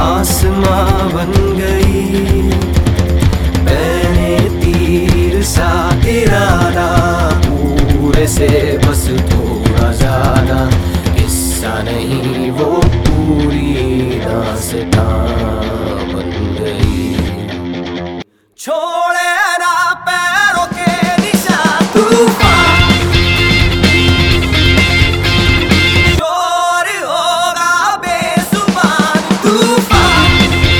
आसमां बन गई, मैंने तीर सा इरादा, पूरे से बस थोड़ा ज्यादा, किस्सा नहीं वो पूरी दास्तां बन गई। छोड़े ना पैरों के निशान तूफान, शोर होगा बेजुबान तूफान,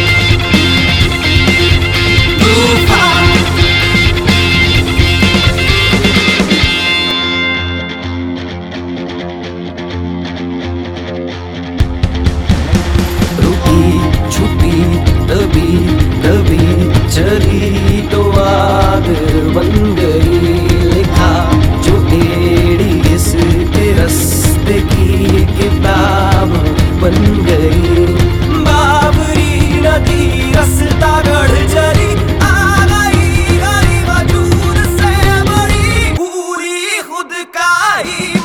तूफान। रुकी छुपी दबी दबी चली तो आग बन गई, लिखा जो टेढ़ी इसके रास्ते की किताब बन गई। बाबरी नदी रास्ता गढ़ चली, आ गई गली वजूद से बड़ी, पूरी खुद का ही